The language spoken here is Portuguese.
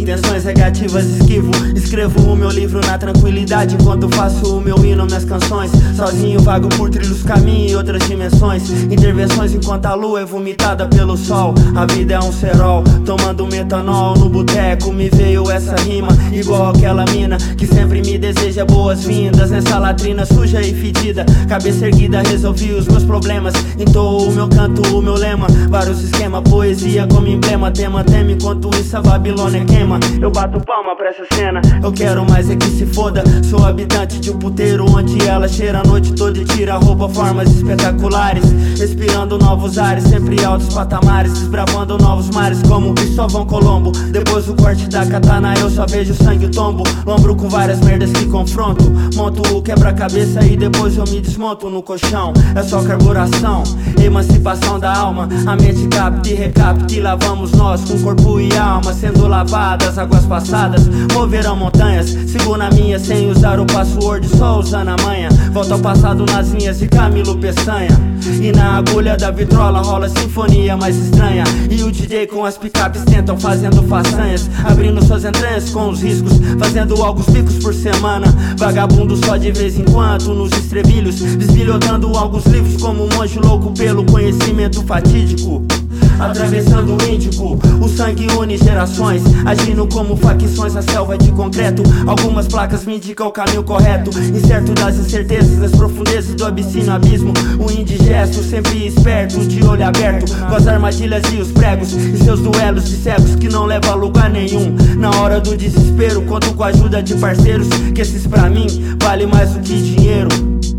intenções negativas esquivo. Escrevo o meu livro na tranquilidade enquanto faço o meu hino, minhas canções. Sozinho vago por trilhos, caminho e outras dimensões. Intervenções enquanto a lua é vomitada pelo sol. A vida é um cerol, tomando metanol no boteco. Me veio essa rima, igual aquela mina que sempre me deseja boas-vindas. Nessa latrina suja e fedida, cabeça erguida, resolvi os meus problemas. Entoo o meu canto, o meu lema. Vários esquemas, poesia como emblema. Tema, enquanto isso a Babilônia queima. Eu bato palma pra essa cena. Eu quero mais é que se foda. Sou habitante de um puteiro onde ela cheira a noite toda e tira roupa, formas espetaculares. Respirando novos ares, sempre altos patamares. Desbravando novos mares como Cristóvão Colombo. Depois do corte da katana eu só vejo sangue e tombo. Lombro com várias merdas que confronto. Monto o quebra-cabeça e depois eu me desmonto no colchão. É só carburação, emancipação da alma. A mente capta e recapta e lavamos nós com corpo e alma sendo lavadas. Águas passadas moverão montanhas. Sigo na minha sem usar o password, só usando a manha. Volto ao passado nas linhas de Camilo Peçanha. E na agulha da vitrola rola sinfonia mais estranha. E o DJ com as picapes tentam fazendo façanhas, abrindo suas entranhas com os riscos, fazendo alguns picos por semana. Vagabundo só de vez em quando nos estrebilhos, desbilhotando alguns livros como um monge louco pelo conhecimento fatídico. Atravessando o Índico, o sangue une gerações, agindo como facções na selva de concreto. Algumas placas me indicam o caminho correto, incerto das incertezas, nas profundezas do abissínio abismo. O indigesto, sempre esperto, de olho aberto, com as armadilhas e os pregos e seus duelos de cegos que não levam a lugar nenhum. Na hora do desespero, conto com a ajuda de parceiros, que esses pra mim vale mais do que dinheiro.